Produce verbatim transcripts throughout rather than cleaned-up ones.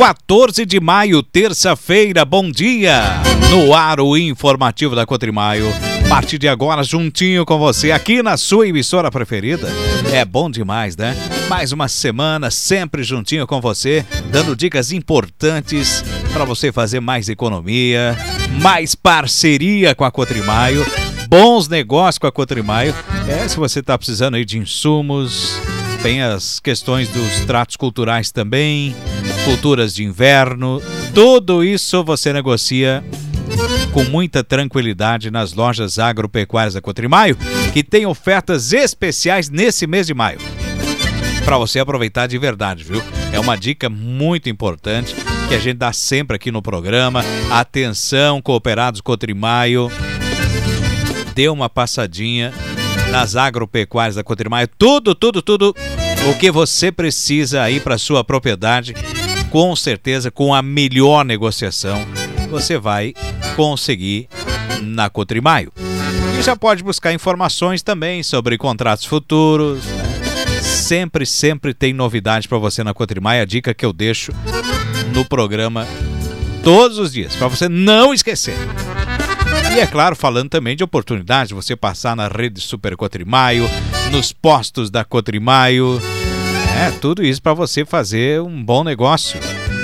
quatorze de maio, terça-feira, bom dia! No ar o informativo da Cotrimaio. A partir de agora, juntinho com você, aqui na sua emissora preferida. É bom demais, né? Mais uma semana, sempre juntinho com você, dando dicas importantes para você fazer mais economia, mais parceria com a Cotrimaio, bons negócios com a Cotrimaio. É, se você está precisando aí de insumos, tem as questões dos tratos culturais também, culturas de inverno, tudo isso você negocia com muita tranquilidade nas lojas agropecuárias da Cotrimaio, que tem ofertas especiais nesse mês de maio, para você aproveitar de verdade, viu? É uma dica muito importante que a gente dá sempre aqui no programa. Atenção, cooperados Cotrimaio, dê uma passadinha nas agropecuárias da Cotrimaio, tudo, tudo, tudo o que você precisa aí para sua propriedade, com certeza, com a melhor negociação, você vai conseguir na Cotrimaio. E já pode buscar informações também sobre contratos futuros, né? Sempre, sempre tem novidade para você na Cotrimaio, a dica que eu deixo no programa todos os dias, para você não esquecer. E é claro, falando também de oportunidade de você passar na rede Super Cotrimaio, nos postos da Cotrimaio. É, tudo isso para você fazer um bom negócio.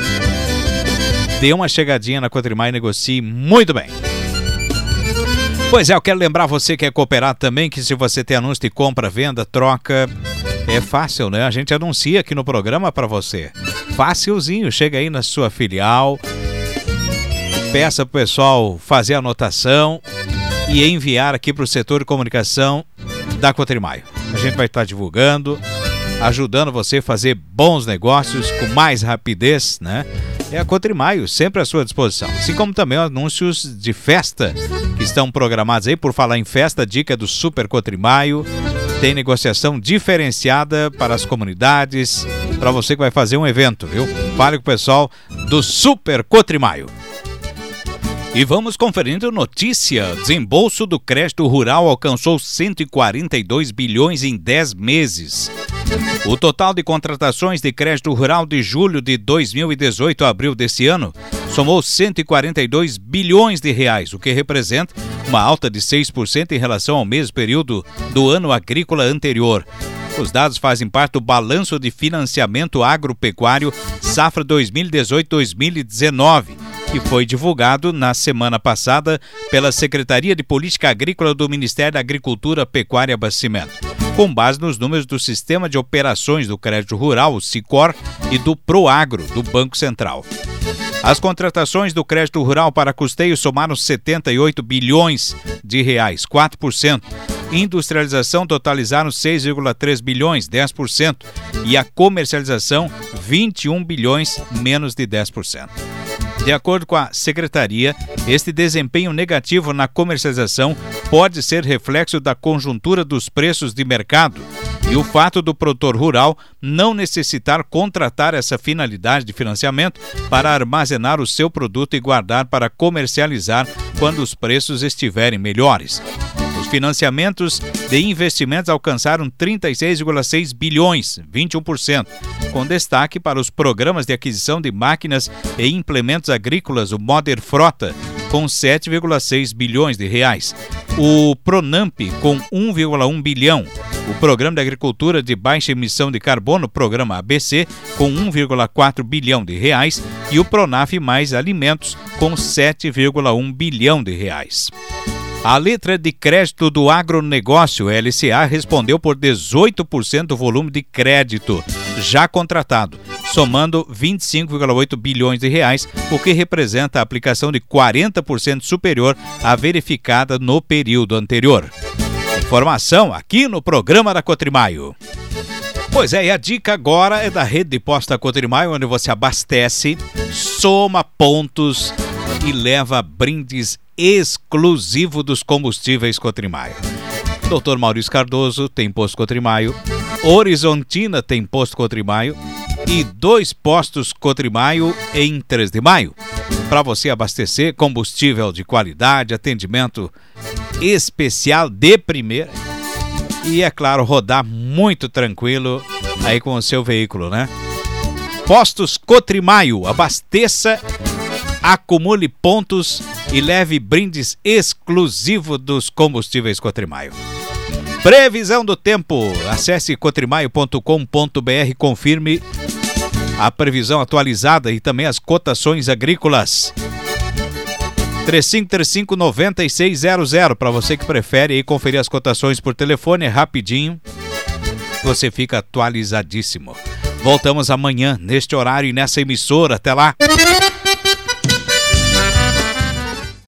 Dê uma chegadinha na Cotrimaio e negocie muito bem. Pois é, eu quero lembrar você que é cooperado também, que se você tem anúncio de compra, venda, troca, é fácil, né? A gente anuncia aqui no programa para você. Facilzinho, chega aí na sua filial, peça pro pessoal fazer a anotação e enviar aqui para o setor de comunicação da Cotrimaio. A gente vai estar divulgando, ajudando você a fazer bons negócios com mais rapidez, né? É a Cotrimaio, sempre à sua disposição. Assim como também anúncios de festa que estão programados aí. Por falar em festa, dica do Super Cotrimaio. Tem negociação diferenciada para as comunidades, para você que vai fazer um evento, viu? Fale com o pessoal do Super Cotrimaio. E vamos conferindo notícia. Desembolso do crédito rural alcançou cento e quarenta e dois bilhões em dez meses. O total de contratações de crédito rural de julho de dois mil e dezoito a abril desse ano somou cento e quarenta e dois bilhões de reais, o que representa uma alta de seis por cento em relação ao mesmo período do ano agrícola anterior. Os dados fazem parte do Balanço de Financiamento Agropecuário Safra dois mil e dezoito a dois mil e dezenove, que foi divulgado na semana passada pela Secretaria de Política Agrícola do Ministério da Agricultura, Pecuária e Abastecimento, com base nos números do Sistema de Operações do Crédito Rural, o SICOR, e do Proagro, do Banco Central. As contratações do crédito rural para custeio somaram setenta e oito bilhões de reais, quatro por cento. Industrialização totalizaram seis vírgula três bilhões, dez por cento. E a comercialização, vinte e um bilhões, menos de dez por cento. De acordo com a Secretaria, este desempenho negativo na comercialização pode ser reflexo da conjuntura dos preços de mercado e o fato do produtor rural não necessitar contratar essa finalidade de financiamento para armazenar o seu produto e guardar para comercializar quando os preços estiverem melhores. Os financiamentos de investimentos alcançaram trinta e seis vírgula seis bilhões, vinte e um por cento, com destaque para os programas de aquisição de máquinas e implementos agrícolas, o Moder Frota, com sete vírgula seis bilhões de reais. O Pronamp, com um vírgula um bilhão. O Programa de Agricultura de Baixa Emissão de Carbono, Programa A B C, com um vírgula quatro bilhão de reais. E o Pronaf Mais Alimentos, com sete vírgula um bilhão de reais. A letra de crédito do agronegócio, L C A, respondeu por dezoito por cento do volume de crédito já contratado, somando vinte e cinco vírgula oito bilhões de reais, o que representa a aplicação de quarenta por cento superior à verificada no período anterior. Informação aqui no programa da Cotrimaio. Pois é, e a dica agora é da rede de postos da Cotrimaio, onde você abastece, soma pontos e leva brindes exclusivo dos combustíveis Cotrimaio. doutor Maurício Cardoso tem posto Cotrimaio, Horizontina tem posto Cotrimaio e dois postos Cotrimaio em três de maio. Para você abastecer combustível de qualidade, atendimento especial de primeira e, é claro, rodar muito tranquilo aí com o seu veículo, né? Postos Cotrimaio, abasteça, acumule pontos e leve brindes exclusivos dos combustíveis Cotrimaio. Previsão do tempo, acesse cotrimaio ponto com ponto br, confirme a previsão atualizada e também as cotações agrícolas. três cinco três cinco, nove seis zero zero, para você que prefere aí conferir as cotações por telefone, é rapidinho, você fica atualizadíssimo. Voltamos amanhã, neste horário e nessa emissora. Até lá!